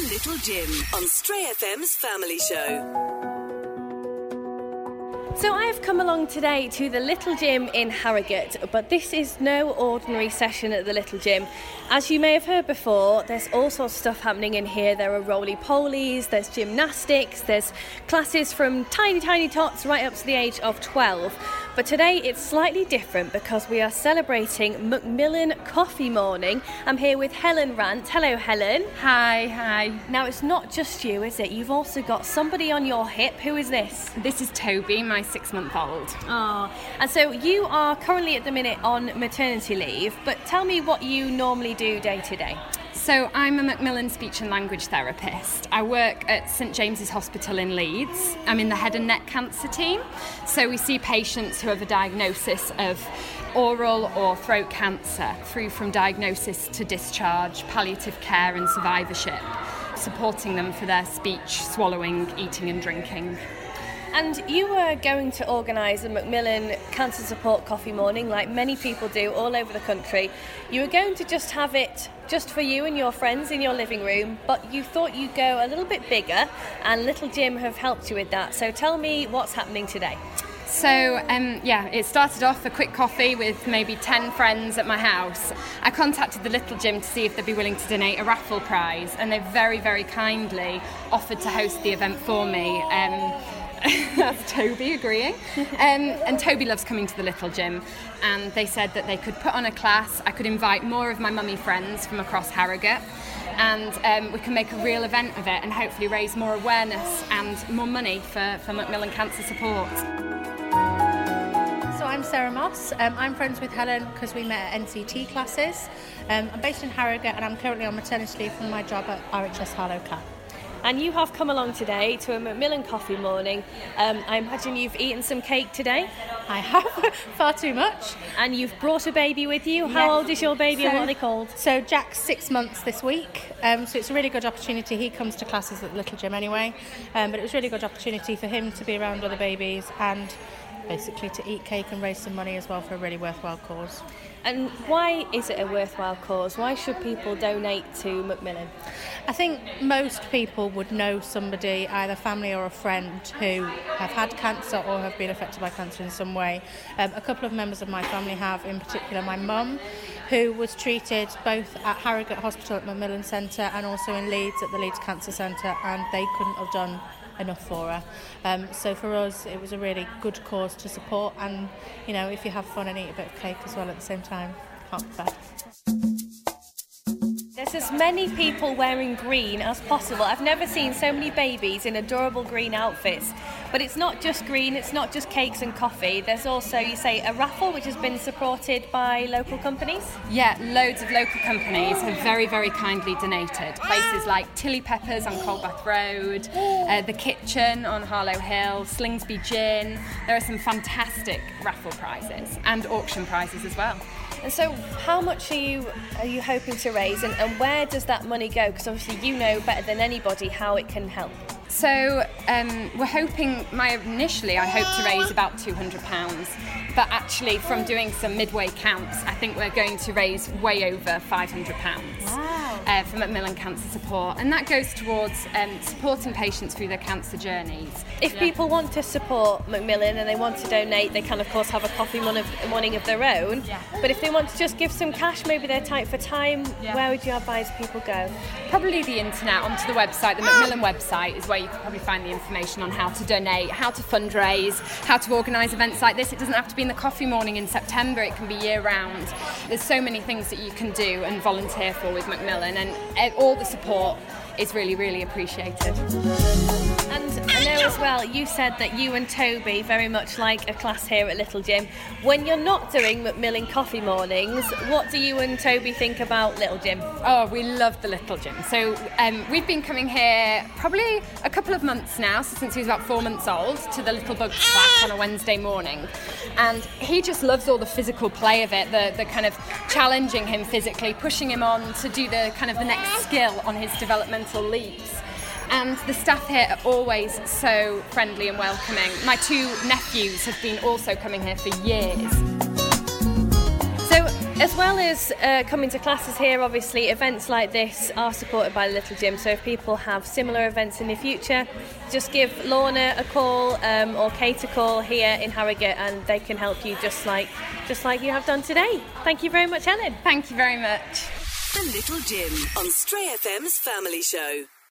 Little Jim on Stray FM's Family Show. So I have come along today to the Little Gym in Harrogate, but this is no ordinary session at the Little Gym. As you may have heard before, there's all sorts of stuff happening in here. There are roly-polies, there's gymnastics, there's classes from tiny tots right up to the age of 12. But today it's slightly different because we are celebrating Macmillan Coffee Morning. I'm here with Helen Rant. Hello, Helen. Hi. Now it's not just you, is it? You've also got somebody on your hip. Who is this? This is Toby, my 6-month-old. Oh, and so you are currently at the minute on maternity leave, but tell me what you normally do day to day. So I'm a Macmillan speech and language therapist. I work at St James's Hospital in Leeds. I'm in the head and neck cancer team. So we see patients who have a diagnosis of oral or throat cancer through from diagnosis to discharge, palliative care and survivorship, supporting them for their speech, swallowing, eating and drinking. And you were going to organise a Macmillan Cancer Support Coffee Morning like many people do all over the country. You were going to just have it just for you and your friends in your living room, but you thought you'd go a little bit bigger, and Little Gym have helped you with that. So tell me what's happening today. So, it started off a quick coffee with maybe 10 friends at my house. I contacted the Little Gym to see if they'd be willing to donate a raffle prize, and they very, very kindly offered to host the event for me. That's Toby agreeing. And Toby loves coming to the Little Gym, and they said that they could put on a class. I could invite more of my mummy friends from across Harrogate, and we can make a real event of it and hopefully raise more awareness and more money for Macmillan Cancer Support. So I'm Sarah Moss. I'm friends with Helen because we met at NCT classes. I'm based in Harrogate and I'm currently on maternity leave from my job at RHS Harlow Cat. And you have come along today to a Macmillan Coffee Morning. I imagine you've eaten some cake today? I have, far too much. And you've brought a baby with you. How old is your baby and what are they called? So Jack's 6 months this week, so it's a really good opportunity. He comes to classes at the Little Gym anyway, but it was a really good opportunity for him to be around other babies and basically to eat cake and raise some money as well for a really worthwhile cause. And why is it a worthwhile cause? Why should people donate to Macmillan? I think most people would know somebody, either family or a friend, who have had cancer or have been affected by cancer in some way. A couple of members of my family have, in particular my mum, who was treated both at Harrogate Hospital at Macmillan Centre and also in Leeds at the Leeds Cancer Centre, and they couldn't have done enough for her. So for us it was a really good cause to support, and you know, if you have fun and eat a bit of cake as well at the same time, can't be bad. There's as many people wearing green as possible. I've never seen so many babies in adorable green outfits. But it's not just green, it's not just cakes and coffee. There's also, you say, a raffle which has been supported by local companies? Yeah, loads of local companies have very, very kindly donated. Places like Tilly Peppers on Coldbath Road, The Kitchen on Harlow Hill, Slingsby Gin. There are some fantastic raffle prizes and auction prizes as well. And so how much are you hoping to raise, and where does that money go? Because obviously you know better than anybody how it can help. So we're hoping, initially I hope to raise about £200, but actually from doing some midway counts, I think we're going to raise way over £500 for Macmillan Cancer Support, and that goes towards supporting patients through their cancer journeys. If people want to support Macmillan and they want to donate, they can of course have a coffee morning of their own, but if they want to just give some cash, maybe they're tight for time, where would you advise people go? Probably the internet, onto the website. The Macmillan website is where you can probably find the information on how to donate, how to fundraise, how to organise events like this. It doesn't have to be in the coffee morning in September, it can be year round. There's so many things that you can do and volunteer for with Macmillan, and all the support is really, really appreciated. And I know as well, you said that you and Toby very much like a class here at Little Gym. When you're not doing Macmillan Coffee Mornings, what do you and Toby think about Little Gym? Oh, we love the Little Gym. So we've been coming here probably a couple of months now, so since he was about 4 months old, to the Little Bugs class on a Wednesday morning. And he just loves all the physical play of it, the kind of challenging him physically, pushing him on to do the kind of the next skill on his developmental leaps. And the staff here are always so friendly and welcoming. My 2 nephews have been also coming here for years. So As well as coming to classes here, obviously events like this are supported by the Little Gym, so if people have similar events in the future, just give Lorna a call or Kate a call here in Harrogate and they can help you just like you have done today. Thank you very much, Ellen. Thank you very much. The Little Gym on Stray FM's Family Show.